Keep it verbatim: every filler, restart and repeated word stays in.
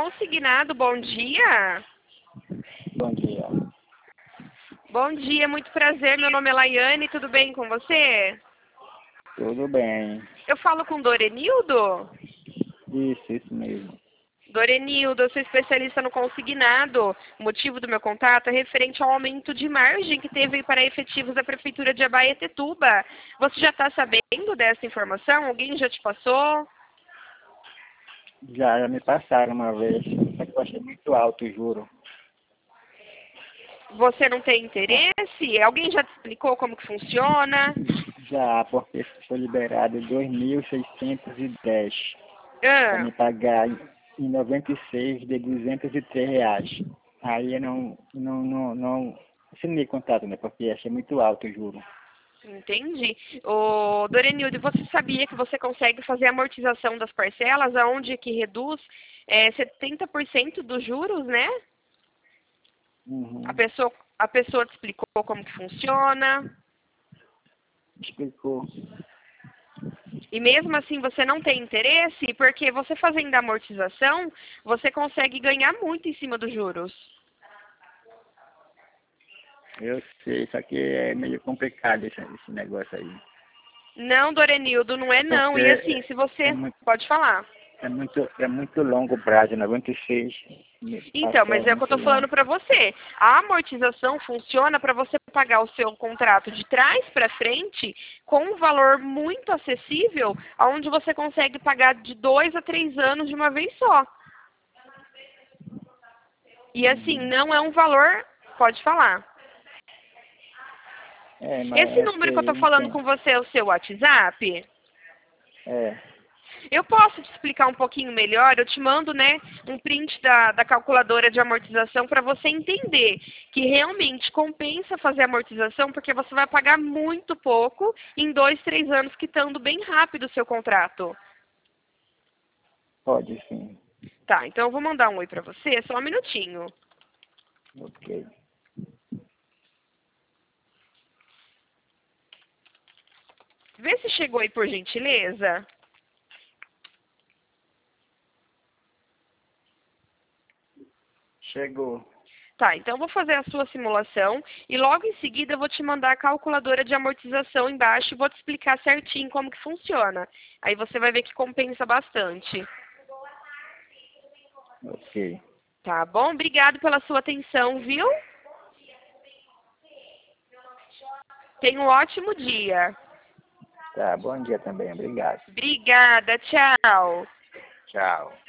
Consignado, bom dia. Bom dia. Bom dia, muito prazer. Meu nome é Laiane, tudo bem com você? Tudo bem. Eu falo com Dorenildo? Isso, isso mesmo. Dorenildo, eu sou especialista no consignado. O motivo do meu contato é referente ao aumento de margem que teve para efetivos da Prefeitura de Abaetetuba. Você já está sabendo dessa informação? Alguém já te passou? Já, já me passaram uma vez, só que eu achei muito alto o juro. Você não tem interesse? Alguém já te explicou como que funciona? Já, porque foi liberado dois mil seiscentos e dez para Ah, me pagar em noventa e seis de duzentos e três reais. Aí eu não, não, não, não assinei contrato, né? Porque achei muito alto o juro. entendi. Ô, Dorenildo, você sabia que você consegue fazer a amortização das parcelas, aonde que reduz é, setenta por cento dos juros, né? A Uhum. pessoa, a pessoa te explicou como que funciona. Explicou. E mesmo assim você não tem interesse, porque você fazendo a amortização, você consegue ganhar muito em cima dos juros. Eu sei, só que é meio complicado esse, esse negócio aí. Não, Dorenildo, não é não. Porque E assim, se é você... muito, Pode falar. é muito, é muito longo o prazo, noventa e seis Então, mas parcelas é o que eu muito estou falando longo. para você. A amortização funciona para você pagar o seu contrato de trás para frente com um valor muito acessível, onde você consegue pagar de dois a três anos de uma vez só. E assim, Uhum. não é um valor... Pode falar. É, mas Esse é número que eu que estou não falando tem. com você é o seu WhatsApp? É, Eu posso te explicar um pouquinho melhor, eu te mando, né, um print da, da calculadora de amortização para você entender que realmente compensa fazer amortização porque você vai pagar muito pouco em dois, três anos, quitando bem rápido o seu contrato. pode sim. Tá, então eu vou mandar um oi para você, só um minutinho. Ok. Vê se chegou aí por gentileza. Chegou. Tá, então eu vou fazer a sua simulação e logo em seguida eu vou te mandar a calculadora de amortização embaixo e vou te explicar certinho como que funciona. Aí você vai ver que compensa bastante. Ok. Tá bom? Obrigado pela sua atenção, viu? Tenha um ótimo dia. Tá, bom dia também. Obrigado. Obrigada, tchau. Tchau.